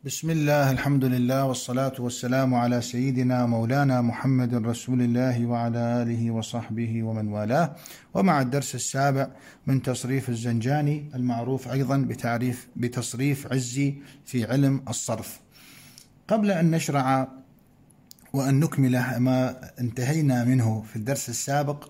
بسم الله، الحمد لله، والصلاة والسلام على سيدنا مولانا محمد رسول الله وعلى آله وصحبه ومن والاه. ومع الدرس السابع من تصريف الزنجاني المعروف أيضا بتصريف عزي في علم الصرف. قبل أن نشرع وأن نكمل ما انتهينا منه في الدرس السابق،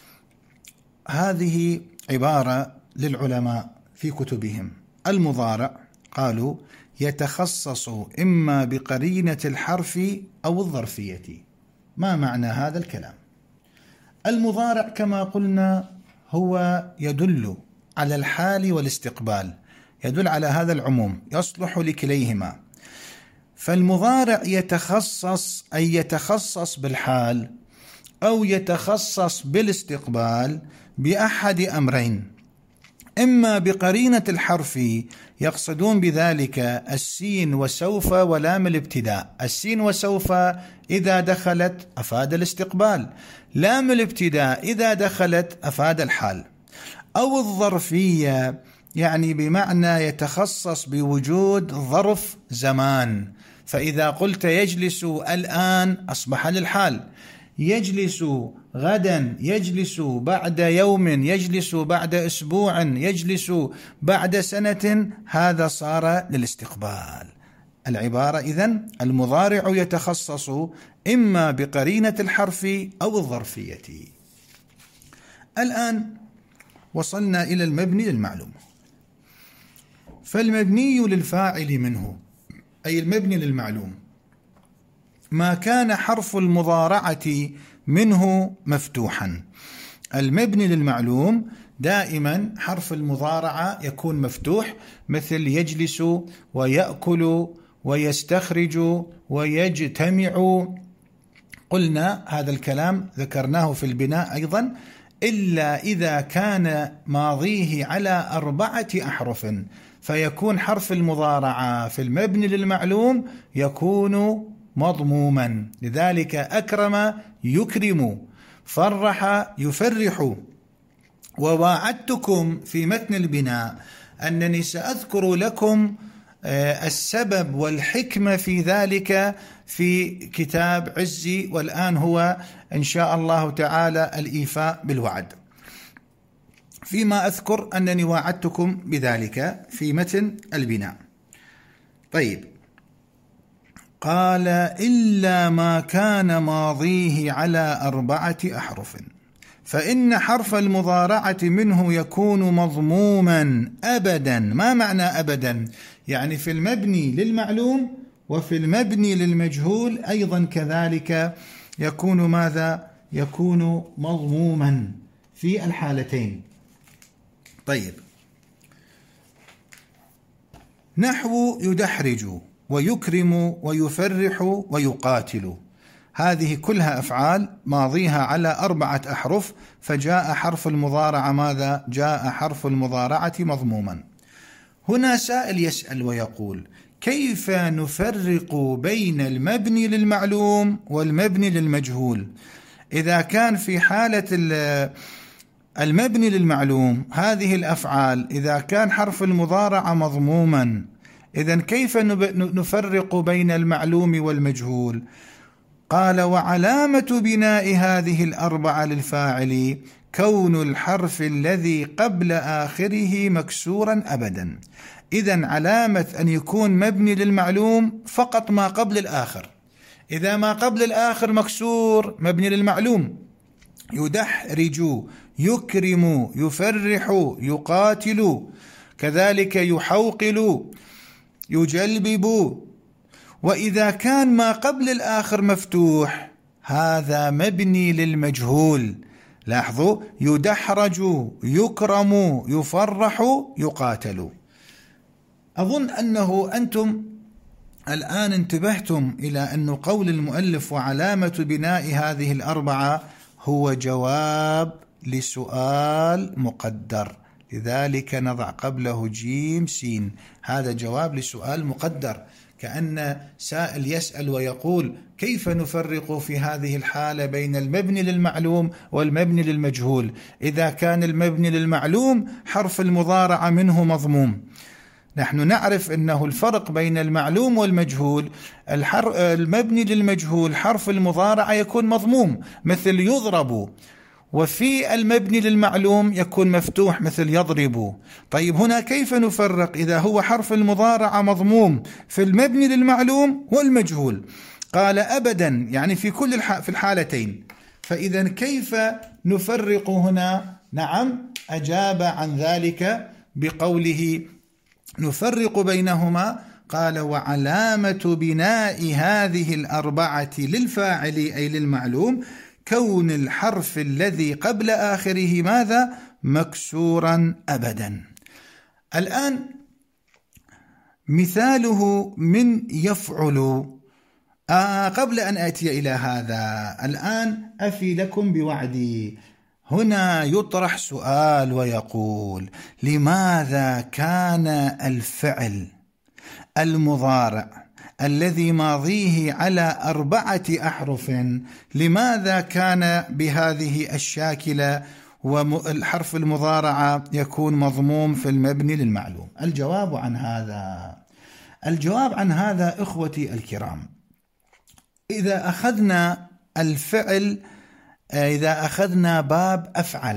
هذه عبارة للعلماء في كتبهم. المضارع قالوا يتخصص إما بقرينة الحرف أو الظرفية. ما معنى هذا الكلام؟ المضارع كما قلنا هو يدل على الحال والاستقبال، يدل على هذا العموم، يصلح لكليهما. فالمضارع يتخصص أي يتخصص بالحال أو يتخصص بالاستقبال بأحد أمرين: إما بقرينة الحرف، يقصدون بذلك السين وسوف ولام الابتداء. السين وسوف إذا دخلت أفاد الاستقبال، لام الابتداء إذا دخلت أفاد الحال. أو الظرفية، يعني بمعنى يتخصص بوجود ظرف زمان، فإذا قلت يجلس الآن أصبح للحال، يجلس غدا، يجلس بعد يوم، يجلس بعد أسبوع، يجلس بعد سنة، هذا صار للاستقبال. العبارة إذن المضارع يتخصص إما بقرينة الحرف أو الظرفية. الآن وصلنا إلى المبني للمعلوم. فالمبني للفاعل منه، أي المبني للمعلوم، ما كان حرف المضارعة منه مفتوحا. المبني للمعلوم دائما حرف المضارعة يكون مفتوح، مثل يجلس ويأكل ويستخرج ويجتمع. قلنا هذا الكلام ذكرناه في البناء أيضا، إلا إذا كان ماضيه على 4 أحرف، فيكون حرف المضارعة في المبني للمعلوم يكون مضموما. لذلك أكرم يكرم، فرح يفرح. وواعدتكم في متن البناء أنني سأذكر لكم السبب والحكمة في ذلك في كتاب عزي، والآن هو إن شاء الله تعالى الإيفاء بالوعد. فيما أذكر أنني واعدتكم بذلك في متن البناء. طيب، قال إلا ما كان ماضيه على 4 أحرف، فإن حرف المضارعة منه يكون مضموما أبدا. ما معنى أبدا؟ يعني في المبني للمعلوم وفي المبني للمجهول أيضا كذلك يكون ماذا؟ يكون مضموما في الحالتين. طيب، نحو يدحرج ويكرم ويفرح ويقاتل، هذه كلها أفعال ماضيها على 4 أحرف، فجاء حرف المضارعة ماذا؟ جاء حرف المضارعة مضموما. هنا سائل يسأل ويقول: كيف نفرق بين المبني للمعلوم والمبني للمجهول؟ إذا كان في حالة المبني للمعلوم هذه الأفعال إذا كان حرف المضارعة مضموما، إذن كيف نفرق بين المعلوم والمجهول؟ قال: وعلامة بناء هذه 4 للفاعل كون الحرف الذي قبل آخره مكسورا أبدا. إذن علامة أن يكون مبني للمعلوم فقط ما قبل الآخر. إذا ما قبل الآخر مكسور مبني للمعلوم: يدحرج، يكرم، يفرح، يقاتل، كذلك يحوقل، يجلبب. وإذا كان ما قبل الآخر مفتوح هذا مبني للمجهول. لاحظوا: يدحرج، يكرم، يفرح، يقاتل. أظن أنه أنتم الآن انتبهتم إلى أن قول المؤلف وعلامة بناء هذه 4 هو جواب لسؤال مقدر، لذلك نضع قبله جيم سين. هذا جواب لسؤال مقدر، كأن سائل يسأل ويقول: كيف نفرق في هذه الحالة بين المبني للمعلوم والمبني للمجهول؟ إذا كان المبني للمعلوم حرف المضارعة منه مضموم، نحن نعرف أنه الفرق بين المعلوم والمجهول، المبني للمجهول حرف المضارعة يكون مضموم مثل يضرب، وفي المبني للمعلوم يكون مفتوح مثل يضرب. طيب هنا كيف نفرق إذا هو حرف المضارعة مضموم في المبني للمعلوم والمجهول؟ قال أبدا، يعني في كل في الحالتين. فإذا كيف نفرق هنا؟ نعم، أجاب عن ذلك بقوله نفرق بينهما. قال وعلامة بناء هذه الأربعة للفاعل أي للمعلوم كون الحرف الذي قبل آخره ماذا؟ مكسورا أبدا. الآن مثاله من يفعل. قبل أن آتي إلى هذا الآن أفي لكم بوعدي. هنا يطرح سؤال ويقول لماذا كان الفعل المضارع الذي ماضيه على 4 أحرف لماذا كان بهذه الشاكلة والحرف المضارعة يكون مضموم في المبني للمعلوم؟ الجواب عن هذا إخوتي الكرام، إذا أخذنا الفعل، إذا أخذنا باب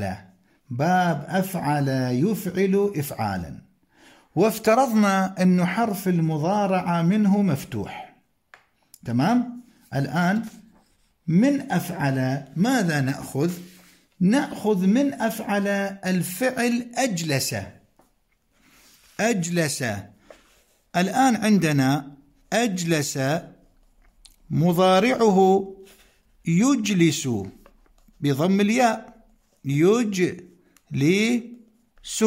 أفعل يفعل إفعالا، وافترضنا أن حرف المضارعة منه مفتوح، تمام؟ الآن من أفعل ماذا نأخذ؟ نأخذ من أفعل الفعل أجلس. الآن عندنا أجلس مضارعه يجلس بضم الياء، يجلس.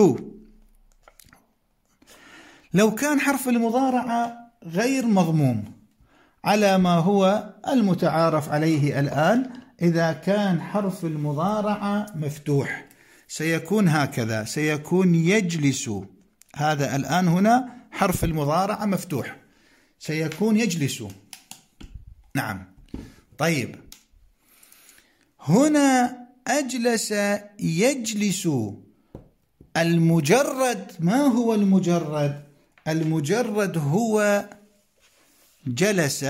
لو كان حرف المضارعة غير مضموم على ما هو المتعارف عليه الآن، إذا كان حرف المضارعة مفتوح سيكون هكذا، سيكون يجلس. هذا الآن هنا حرف المضارعة مفتوح، سيكون يجلس. نعم. طيب هنا أجلس يجلس، المجرد ما هو المجرد؟ المجرد هو جلس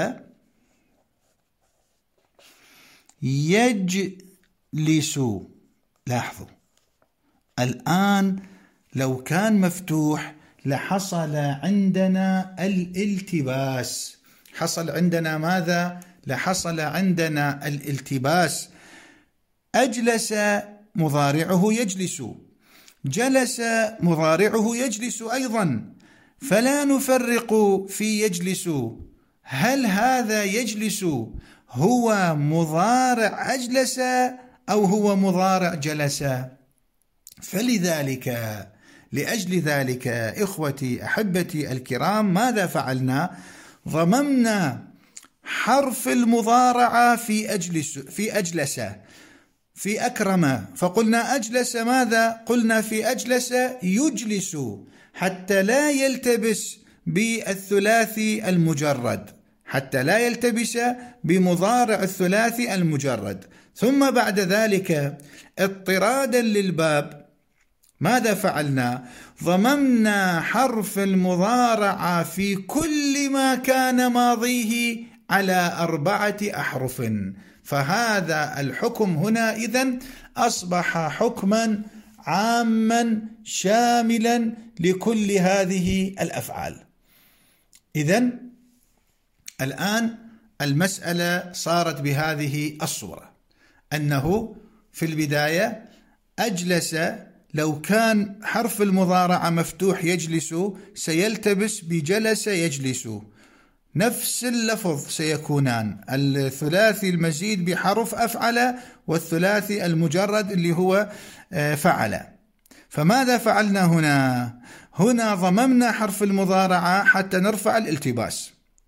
يجلس. لاحظوا الآن لو كان مفتوح لحصل عندنا الالتباس. حصل عندنا ماذا؟ لحصل عندنا الالتباس. أجلس مضارعه يجلس، جلس مضارعه يجلس أيضا، فلا نفرق في يجلس. هل هذا يجلس هو مضارع أجلس أو هو مضارع جلس؟ فلذلك لأجل ذلك إخوتي أحبتي الكرام ماذا فعلنا؟ ضممنا حرف المضارعة في أجلس في أكرم، فقلنا أجلس ماذا؟ قلنا في أجلس يجلس حتى لا يلتبس بالثلاثي المجرد، حتى لا يلتبس بمضارع الثلاثي المجرد. ثم بعد ذلك اضطرادا للباب ماذا فعلنا؟ ضممنا حرف المضارعة في كل ما كان ماضيه على 4 أحرف. فهذا الحكم هنا إذن أصبح حكما عاما شاملا لكل هذه الأفعال. إذن الآن المسألة صارت بهذه الصورة، أنه في البداية أجلس لو كان حرف المضارعة مفتوح يجلس سيلتبس بجلس يجلس، نفس اللفظ سيكونان، الثلاثي المزيد بحرف أفعل والثلاثي المجرد اللي هو فعل. فماذا فعلنا هنا؟ هنا ضممنا حرف المضارعة حتى نرفع الالتباس،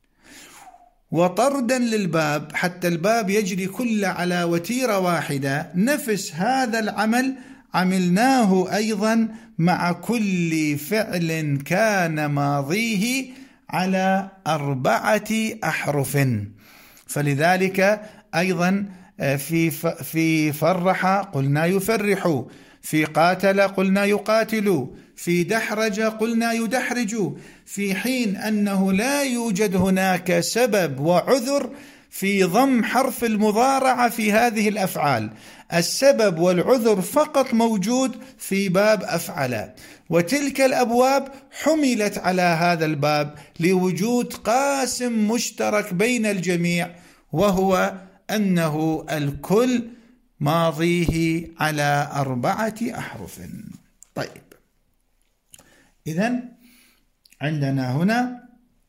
وطردا للباب حتى الباب يجري كل على وتيرة واحدة. نفس هذا العمل عملناه أيضا مع كل فعل كان ماضيه على 4 أحرف. فلذلك أيضا في فرح قلنا يفرح، في قاتل قلنا يقاتل، في دحرج قلنا يدحرج، في حين أنه لا يوجد هناك سبب وعذر في ضم حرف المضارعة في هذه الأفعال. السبب والعذر فقط موجود في باب أفعل، وتلك الأبواب حملت على هذا الباب لوجود قاسم مشترك بين الجميع، وهو أنه الكل ماضيه على 4 أحرف. طيب، إذن عندنا هنا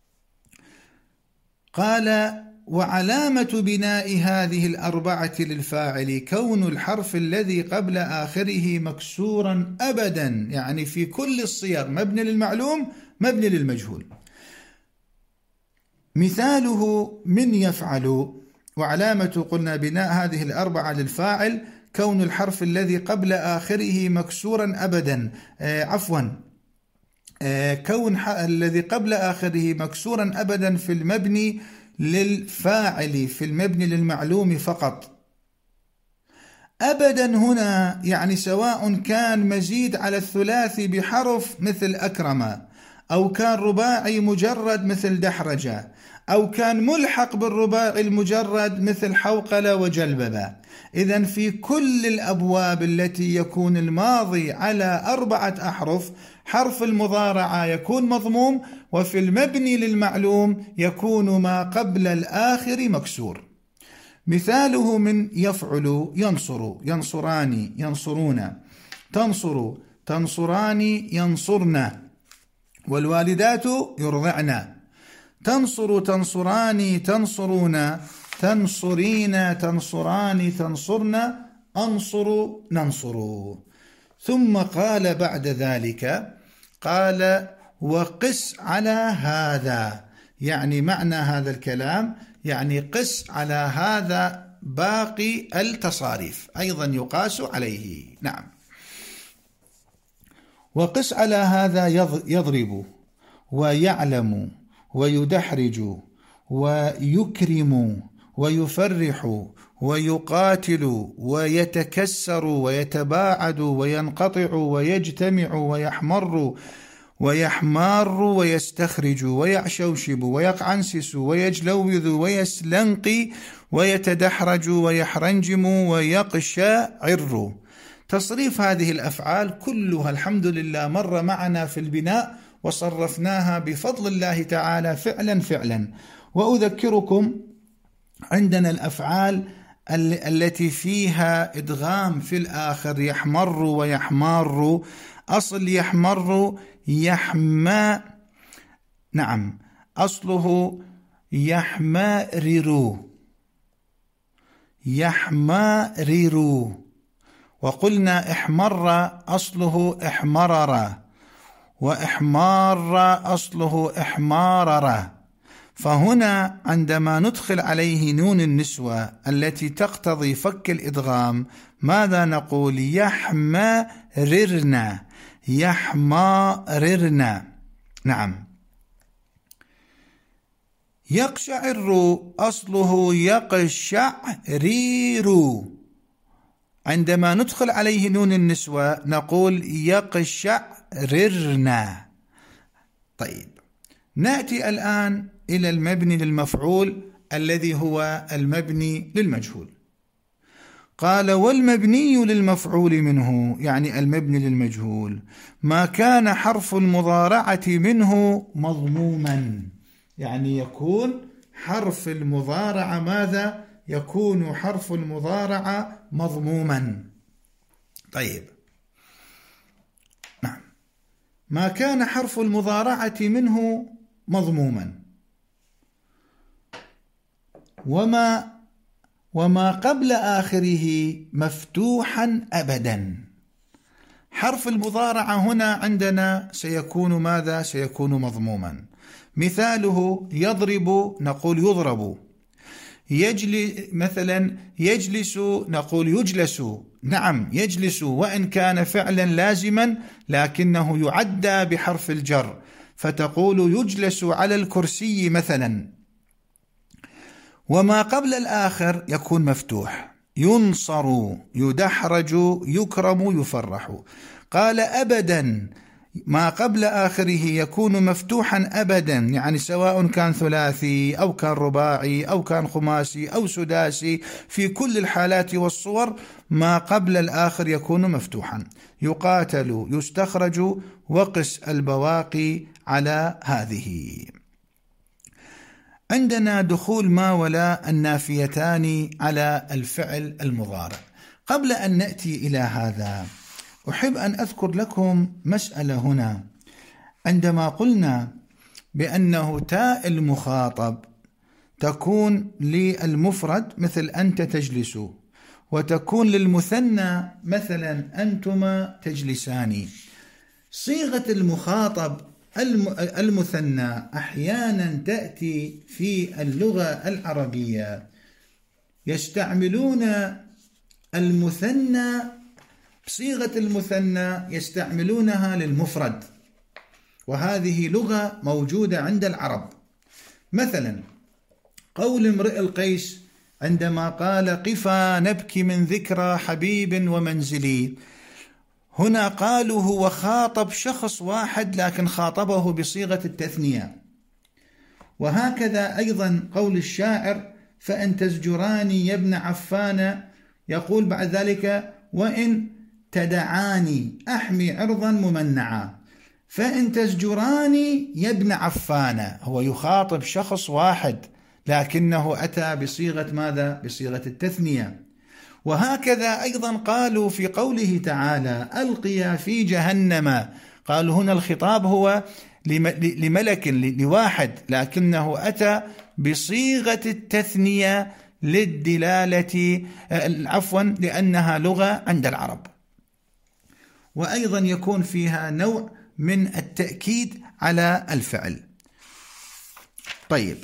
قال: وعلامة بناء هذه 4 للفاعل كون الحرف الذي قبل آخره مكسورا أبدا، يعني في كل الصيغ، مبني للمعلوم مبني للمجهول. مثاله من يفعل. وعلامة قلنا بناء هذه 4 للفاعل كون الحرف الذي قبل آخره مكسورا أبدا، كون الذي قبل آخره مكسورا أبدا في المبني للفاعل، في المبني للمعلوم فقط. أبدا هنا يعني سواء كان مزيد على الثلاثي بحرف مثل أكرم، أو كان رباعي مجرد مثل دحرج، أو كان ملحق بالرباعي المجرد مثل حوقل وجلبب. إذن في كل الأبواب التي يكون الماضي على 4 أحرف حرف المضارعة يكون مضموم، وفي المبني للمعلوم يكون ما قبل الآخر مكسور. مثاله من يفعل: ينصر، ينصران، ينصرون، تنصر، تنصران، ينصرن، والوالدات يرضعن، تنصر، تنصران، تنصرون، تنصرين، تنصران، تنصرن، أنصر، ننصر. ثم قال بعد ذلك، قال: وقس على هذا، يعني معنى هذا الكلام يعني قس على هذا باقي التصاريف أيضا يقاس عليه. نعم. وقس على هذا يضرب ويعلم ويدحرج ويكرم ويفرح ويقاتل ويتكسر ويتباعد وينقطع ويجتمع ويحمار ويستخرج ويعشوشب ويقعنسس ويجلوذ ويسلنقي ويتدحرج ويحرنجم ويقشعر. تصريف هذه الأفعال كلها الحمد لله مر معنا في البناء، وصرفناها بفضل الله تعالى فعلا. وأذكركم عندنا الأفعال التي فيها إدغام في الآخر، يحمر ويحمار، أصل يحمر يحمى، نعم أصله يحمرر، يحمرر، وقلنا احمر أصله احمرر، وإحمار أصله إحمارر. فهنا عندما ندخل عليه نون النسوة التي تقتضي فك الإدغام ماذا نقول؟ يحمررنا، يحمررنا. نعم. يقشعر أصله يقشعرير، عندما ندخل عليه نون النسوة نقول يقشعررنا. طيب، نأتي الآن إلى المبني للمفعول الذي هو المبني للمجهول. قال: والمبني للمفعول منه، يعني المبني للمجهول، ما كان حرف المضارعة منه مضموما، يعني يكون حرف المضارعة ماذا؟ يكون حرف المضارعة مضموما. طيب، نعم. ما كان حرف المضارعة منه مضموما، وما قبل آخره مفتوحا أبدا. حرف المضارعة هنا عندنا سيكون ماذا؟ سيكون مضموما. مثاله يضرب نقول يضرب، مثلا يجلس نقول يجلس، نعم يجلس، وإن كان فعلا لازما لكنه يعدى بحرف الجر، فتقول يجلس على الكرسي مثلا. وما قبل الآخر يكون مفتوح، ينصر، يدحرج، يكرم، يفرح. قال: أبدا ما قبل آخره يكون مفتوحا أبدا، يعني سواء كان ثلاثي أو كان رباعي أو كان خماسي أو سداسي، في كل الحالات والصور ما قبل الآخر يكون مفتوحا. يقاتل، يستخرج، وقس البواقي على هذه. عندنا دخول ما ولا النافيتان على الفعل المضارع. قبل أن نأتي إلى هذا أحب أن أذكر لكم مسألة هنا. عندما قلنا بأنه تاء المخاطب تكون للمفرد مثل أنت تجلس، وتكون للمثنى مثلا أنتما تجلسان. صيغة المخاطب المثنى أحيانا تأتي في اللغة العربية يستعملون المثنى، صيغة المثنى يستعملونها للمفرد، وهذه لغة موجودة عند العرب. مثلا قول امرئ القيس عندما قال قفا نبكي من ذكرى حبيب ومنزلي، هنا قالوا هو خاطب شخص واحد لكن خاطبه بصيغة التثنية. وهكذا أيضا قول الشاعر فإن تزجراني يا ابن عفان، يقول بعد ذلك وإن تدعاني أحمي عرضا ممنعا. فإن تزجراني يا ابن عفان، هو يخاطب شخص واحد لكنه أتى بصيغة ماذا؟ بصيغة التثنية. وهكذا أيضا قالوا في قوله تعالى ألقيا في جهنم، قالوا هنا الخطاب هو لملك لواحد لكنه أتى بصيغة التثنية للدلالة عفوا لأنها لغة عند العرب. وأيضا يكون فيها نوع من التأكيد على الفعل. طيب،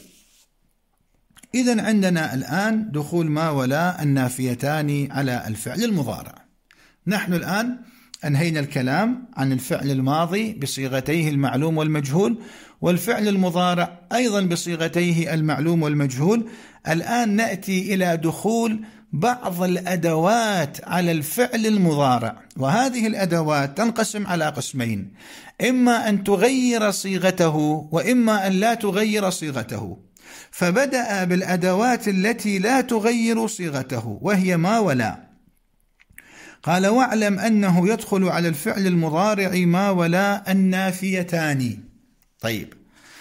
إذن عندنا الآن دخول ما ولا النافيتان على الفعل المضارع. نحن الآن أنهينا الكلام عن الفعل الماضي بصيغتيه المعلوم والمجهول، والفعل المضارع أيضا بصيغتيه المعلوم والمجهول. الآن نأتي إلى دخول بعض الأدوات على الفعل المضارع، وهذه الأدوات تنقسم على قسمين: إما أن تغير صيغته وإما أن لا تغير صيغته. فبدأ بالأدوات التي لا تغير صيغته وهي ما ولا. قال واعلم أنه يدخل على الفعل المضارع ما ولا النافيتان. طيب،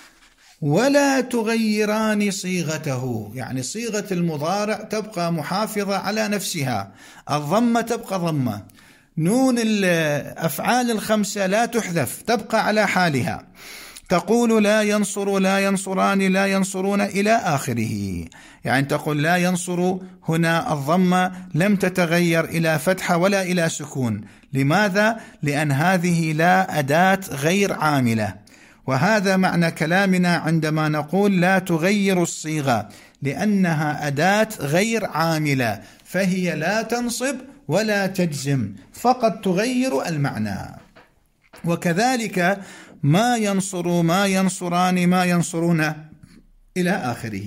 ولا تغيران صيغته، يعني صيغة المضارع تبقى محافظة على نفسها، الضمة تبقى ضمة، نون الأفعال الخمسة لا تحذف تبقى على حالها. تقول لا ينصر، لا ينصران، لا ينصرون إلى آخره. يعني تقول لا ينصر، هنا الضمة لم تتغير إلى فتحة ولا إلى سكون. لماذا؟ لأن هذه لا أداة غير عاملة. وهذا معنى كلامنا عندما نقول لا تغير الصيغة، لأنها أداة غير عاملة، فهي لا تنصب ولا تجزم، فقط تغير المعنى. وكذلك ما ينصر، ما ينصران، ما ينصرون إلى آخره.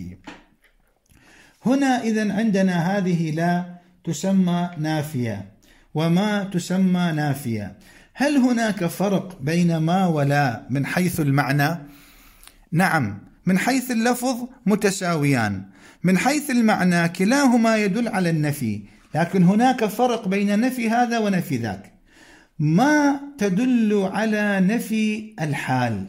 هنا إذن عندنا هذه لا تسمى نافية وما تسمى نافية. هل هناك فرق بين ما ولا من حيث المعنى؟ نعم، من حيث اللفظ متساويان، من حيث المعنى كلاهما يدل على النفي، لكن هناك فرق بين نفي هذا ونفي ذاك. ما تدل على نفي الحال،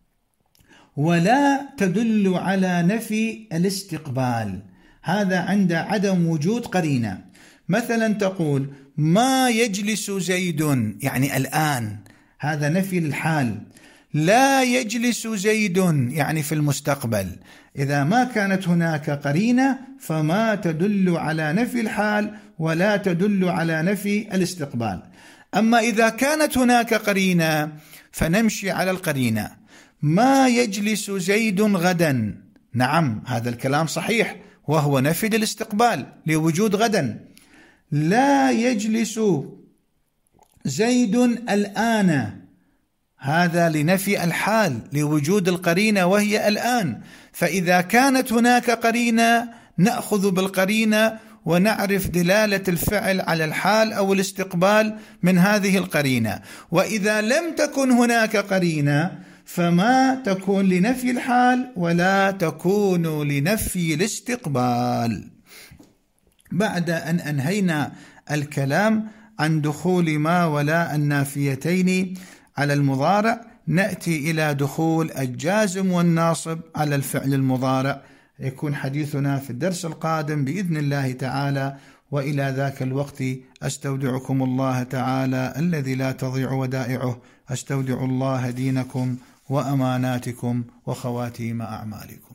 ولا تدل على نفي الاستقبال، هذا عند عدم وجود قرينة. مثلا تقول ما يجلس زيد، يعني الآن، هذا نفي للحال. لا يجلس زيد يعني في المستقبل. إذا ما كانت هناك قرينة فما تدل على نفي الحال ولا تدل على نفي الاستقبال. أما إذا كانت هناك قرينة فنمشي على القرينة. ما يجلس زيد غدا، نعم هذا الكلام صحيح وهو نفي للاستقبال لوجود غدا. لا يجلس زيد الآن، هذا لنفي الحال لوجود القرينة وهي الآن. فإذا كانت هناك قرينة نأخذ بالقرينة ونعرف دلالة الفعل على الحال أو الاستقبال من هذه القرينة. وإذا لم تكن هناك قرينة فما تكون لنفي الحال ولا تكون لنفي الاستقبال. بعد أن أنهينا الكلام عن دخول ما ولا النافيتين على المضارع، نأتي إلى دخول الجازم والناصب على الفعل المضارع. يكون حديثنا في الدرس القادم بإذن الله تعالى، وإلى ذاك الوقت أستودعكم الله تعالى الذي لا تضيع ودائعه. أستودع الله دينكم وأماناتكم وخواتيم أعمالكم.